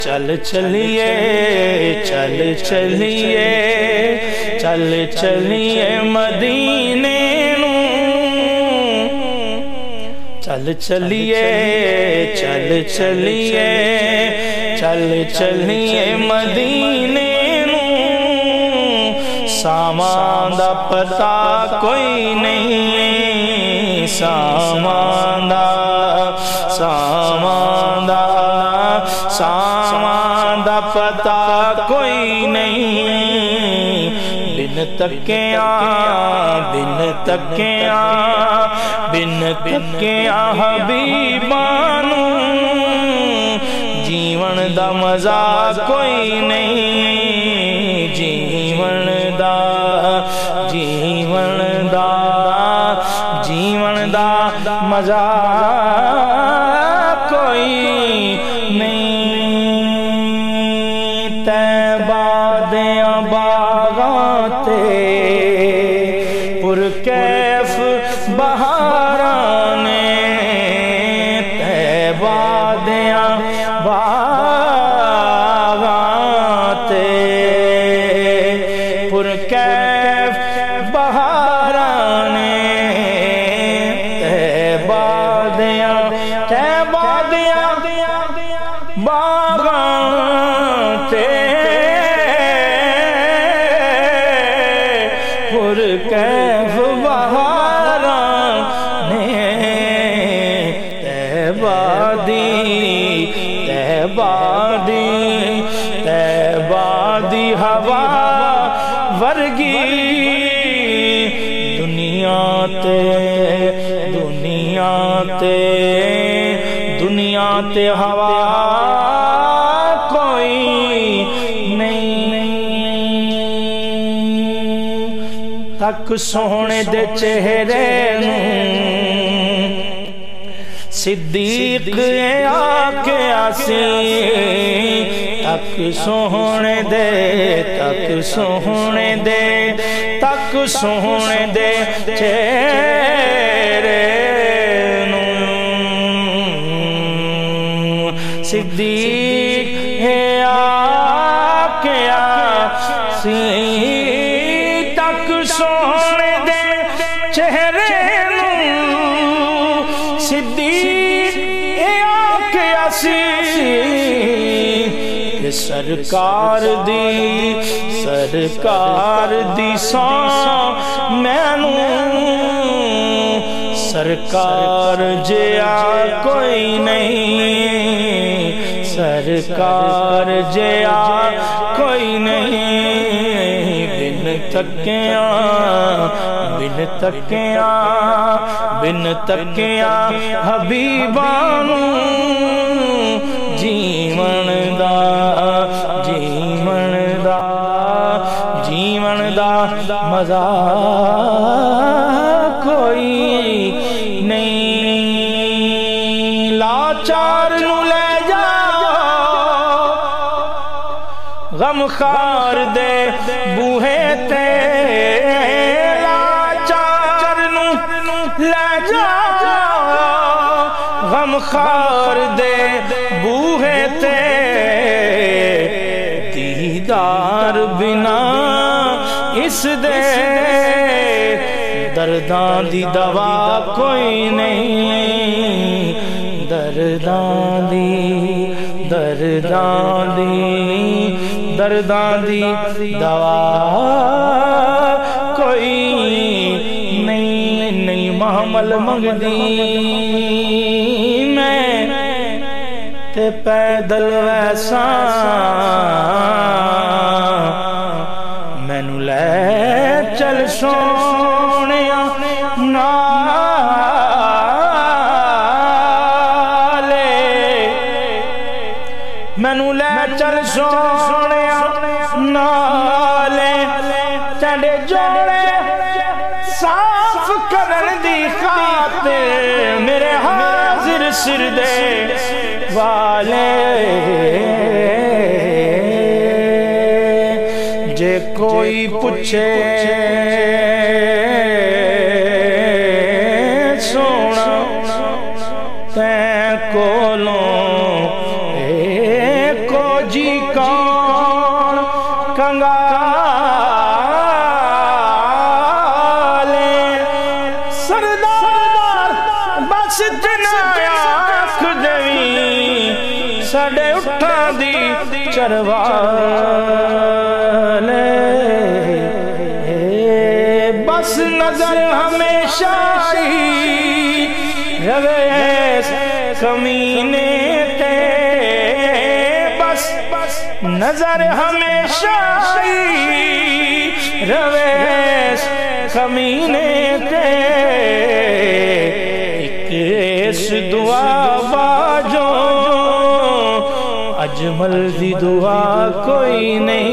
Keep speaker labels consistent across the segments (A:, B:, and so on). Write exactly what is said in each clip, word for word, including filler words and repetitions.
A: چل چلیے چل چلیے چل چلیے مدینے نو چل چلیے چل چلیے چل چلیے مدینے نو سامان دا پتہ کوئی نہیں سامان دا سامان دا سامان دا پتہ کوئی نہیں بن تکیاں بن تکیاں بن تکیاں حبیبانو جیون دا مزہ کوئی نہیں جیون دا جیون دا جیون دا مزہ کوئی نہیں طیبہ دیاں باغاں تے پرکیف بہاراں نے طیبہ دیاں باغاں تے پرکیف بہاراں نے طیبہ دیاں طیبہ دیاں باغاں تے پرکیف بہاراں نے طیبہ دی طیبہ دی طیبہ دی ہوا ورگی دنیا تے دنیا تے دنیا تے ہوا کوئی نہیں تک سونے دے چہرے نو صدیق آکے آسی تک سونے دے تک سونے دے تک سونے دے چہرے نو صدیق آکے آسی تک سونے دے چہرے نو صدیق آکے آسی کہ سرکار دی سرکار دی سان مینو سرکار جیا کوئی نہیں سرکار جیا کوئی نہیں بن تکیاں بن تکیاں بن تکیاں حبیبانو جیون دا جیون دا جیون دا مزہ کوئی نہیں لاچار نو لے جا غمخوار دے بوہے تے لاچار نو لے جا غمخوار دے بوہے تے دیدار بنا اس دے درداں دی دوا کوئی نہیں درداں دی درداں دی درداں دی دوا کوئی نہیں نہیں محمل منگ دی میں تے پیدل ویسا مینو لے چل سونیا نالے مینو لے چل سونیا نالے تیرے جوڑے صاف کرن دی خاطر میرے حاضر سر دے والے جے کوئی پوچھے سونا تین کولوں اے کوئی جی کون کنگالے سردار بس جنایا کھدوی سڑے اٹھا دی چروالے بس نظر ہمیشہ رویس کمینے تے بس نظر ہمیشہ رویس کمینے تے ایک اس دعا باجوں اجمل دی دعا کوئی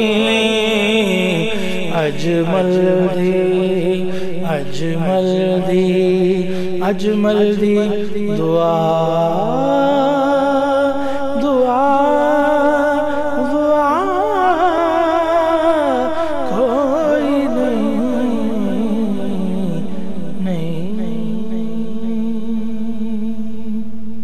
A: نہیں اجمل دی اجمل دی اجمل دی دعا